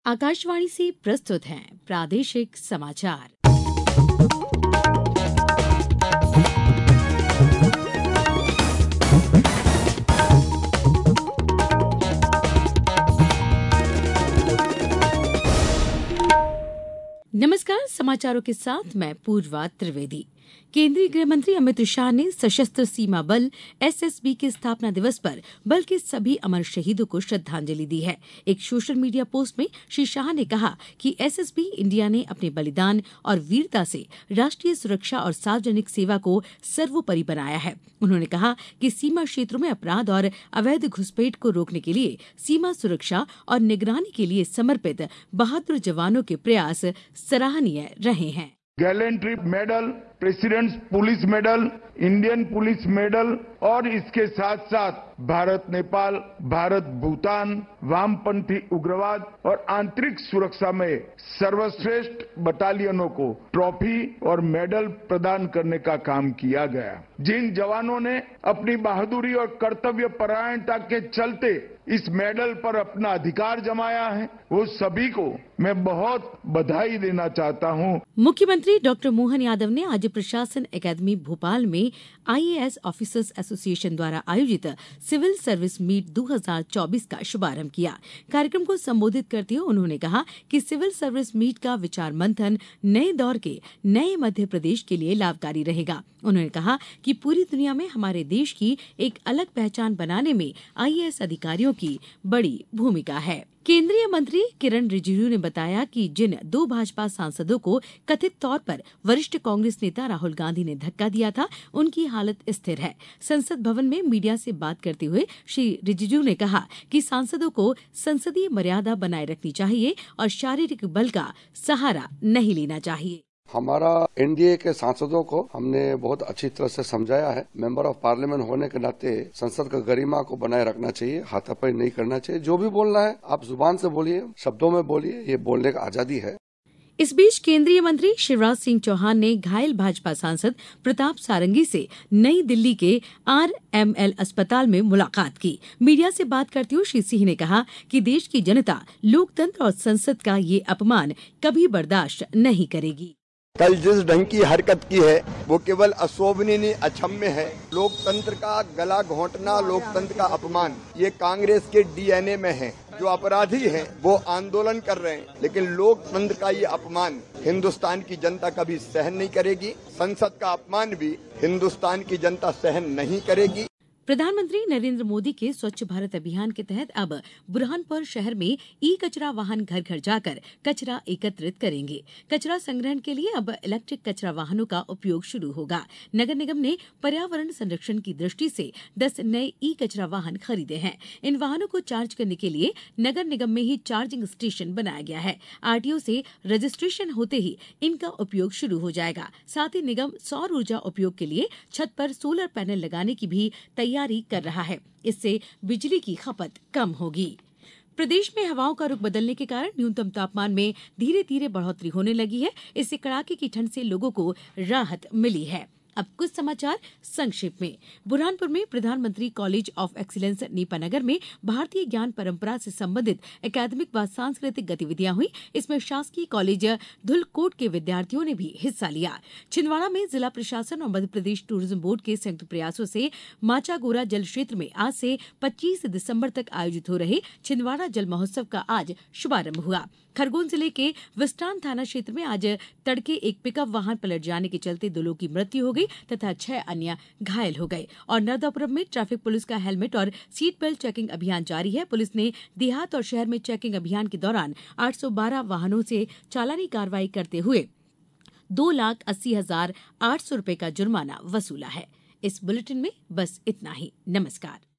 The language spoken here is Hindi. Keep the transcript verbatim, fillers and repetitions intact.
आकाशवाणी से प्रस्तुत हैं प्रादेशिक समाचार। नमस्कार, समाचारों के साथ मैं पूर्वा त्रिवेदी। केंद्रीय गृह मंत्री अमित शाह ने सशस्त्र सीमा बल एसएसबी के स्थापना दिवस पर बल के सभी अमर शहीदों को श्रद्धांजलि दी है। एक सोशल मीडिया पोस्ट में श्री शाह ने कहा कि एसएसबी इंडिया ने अपने बलिदान और वीरता से राष्ट्रीय सुरक्षा और सार्वजनिक सेवा को सर्वोपरि बनाया है। उन्होंने कहा कि सीमा क्षेत्रों में अपराध और अवैध घुसपैठ को रोकने के लिए सीमा सुरक्षा और निगरानी के लिए समर्पित बहादुर जवानों के प्रयास सराहनीय रहे हैं। Gallantry medal, president's police medal, Indian police medal और इसके साथ साथ भारत नेपाल, भारत भूटान, वामपंथी उग्रवाद और आंतरिक सुरक्षा में सर्वश्रेष्ठ बटालियनों को ट्रॉफी और मेडल प्रदान करने का काम किया गया। जिन जवानों ने अपनी बहादुरी और कर्तव्य परायणता के चलते इस मेडल पर अपना अधिकार जमाया है, वो सभी को मैं बहुत बधाई देना चाहता हूं। मुख्यमंत्री डॉक्टर मोहन यादव ने आज प्रशासन अकादमी भोपाल में आईएएस ऑफिसर्स एसोसिएशन द्वारा आयोजित सिविल सर्विस मीट दो हज़ार चौबीस का शुभारंभ किया। कार्यक्रम को संबोधित करते हुए उन्होंने कहा कि सिविल सर्विस मीट का विचार मंथन नए दौर के नए मध्य प्रदेश के लिए लाभकारी रहेगा। उन्होंने कहा कि पूरी दुनिया में हमारे देश की एक अलग पहचान बनाने में आईएएस अधिकारियों की बड़ी भूमिका है। केंद्रीय मंत्री किरण रिजिजू ने बताया कि जिन दो भाजपा सांसदों को कथित तौर पर वरिष्ठ कांग्रेस नेता राहुल गांधी ने धक्का दिया था, उनकी हालत स्थिर है। संसद भवन में मीडिया से बात करते हुए श्री रिजिजू ने कहा कि सांसदों को संसदीय मर्यादा बनाए रखनी चाहिए और शारीरिक बल का सहारा नहीं लेना चाहिए। हमारा एनडीए के सांसदों को हमने बहुत अच्छी तरह से समझाया है। मेंबर ऑफ पार्लियामेंट होने के नाते संसद का गरिमा को बनाए रखना चाहिए, हाथापाई नहीं करना चाहिए। जो भी बोलना है आप जुबान से बोलिए, शब्दों में बोलिए, ये बोलने का आजादी है। इस बीच केंद्रीय मंत्री शिवराज सिंह चौहान ने घायल भाजपा सांसद प्रताप सारंगी से नई दिल्ली के आरएमएल अस्पताल में मुलाकात की। मीडिया से बात करते हुए श्री सिंह ने कहा कि देश की जनता लोकतंत्र और संसद का ये अपमान कभी बर्दाश्त नहीं करेगी। कल जिस ढंग की हरकत की है वो केवल अशोभनीय अक्षम्य है। लोकतंत्र का गला घोंटना, लोकतंत्र का अपमान, ये कांग्रेस के डीएनए में है। जो अपराधी हैं वो आंदोलन कर रहे हैं, लेकिन लोकतंत्र का ये अपमान हिंदुस्तान की जनता कभी सहन नहीं करेगी। संसद का अपमान भी हिंदुस्तान की जनता सहन नहीं करेगी। प्रधानमंत्री नरेंद्र मोदी के स्वच्छ भारत अभियान के तहत अब बुरहानपुर शहर में ई कचरा वाहन घर घर जाकर कचरा एकत्रित करेंगे। कचरा संग्रहण के लिए अब इलेक्ट्रिक कचरा वाहनों का उपयोग शुरू होगा। नगर निगम ने पर्यावरण संरक्षण की दृष्टि से दस नए ई कचरा वाहन खरीदे हैं। इन वाहनों को चार्ज करने के लिए नगर निगम में ही चार्जिंग स्टेशन बनाया गया है। आरटीओ से रजिस्ट्रेशन होते ही इनका उपयोग शुरू हो जाएगा। साथ ही निगम सौर ऊर्जा उपयोग के लिए छत पर सोलर पैनल लगाने की भी तैयारी कर रहा है। इससे बिजली की खपत कम होगी। प्रदेश में हवाओं का रुख बदलने के कारण न्यूनतम तापमान में धीरे धीरे बढ़ोतरी होने लगी है। इससे कड़ाके की ठंड से लोगों को राहत मिली है। अब कुछ समाचार संक्षेप में। बुरहानपुर में प्रधानमंत्री कॉलेज ऑफ एक्सीलेंस नीपानगर में भारतीय ज्ञान परंपरा से संबंधित एकेडमिक व सांस्कृतिक गतिविधियां हुई। इसमें शासकीय कॉलेज धुलकोट के विद्यार्थियों ने भी हिस्सा लिया। छिंदवाड़ा में जिला प्रशासन और मध्यप्रदेश टूरिज्म बोर्ड के संयुक्त प्रयासों से माचागोरा जल क्षेत्र में आज से पच्चीस दिसंबर तक आयोजित हो रहे छिंदवाड़ा जल महोत्सव का आज शुभारंभ हुआ। खरगोन जिले के विस्टान थाना क्षेत्र में आज तड़के एक पिकअप वाहन पलट जाने के चलते दो लोगों की मृत्यु हो गई तथा छह अन्य घायल हो गए। और नर्मदापुरम में ट्रैफिक पुलिस का हेलमेट और सीट बेल्ट चेकिंग अभियान जारी है। पुलिस ने देहात और शहर में चेकिंग अभियान के दौरान आठ सौ बारह वाहनों से चालानी कार्रवाई करते हुए दो लाख अस्सी हजार आठ सौ रूपये का जुर्माना वसूला है। इस बुलेटिन में बस इतना ही। नमस्कार।